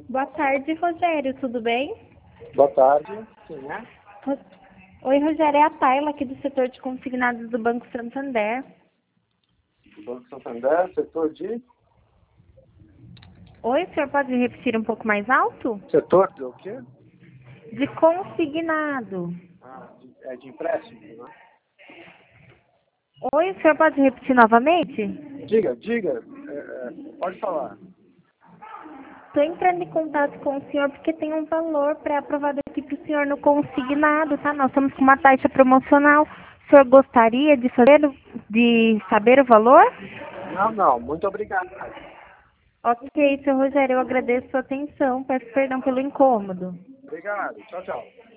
Boa tarde, Rogério, tudo bem? Boa tarde. Quem é? Ro- Oi, Rogério, é a Tayla aqui do setor de consignados do Banco Santander. Do Banco Santander, setor de... Oi, o senhor pode repetir um pouco mais alto? Setor do quê? De consignado. De empréstimo, né? Oi, o senhor pode repetir novamente? Diga. Pode falar. Estou entrando em contato com o senhor porque tem um valor pré-aprovado aqui para o senhor no consignado, tá? Nós estamos com uma taxa promocional. O senhor gostaria de saber o valor? Não. Muito obrigado. Ok, seu Rogério, eu agradeço a sua atenção. Peço perdão pelo incômodo. Obrigado. Tchau.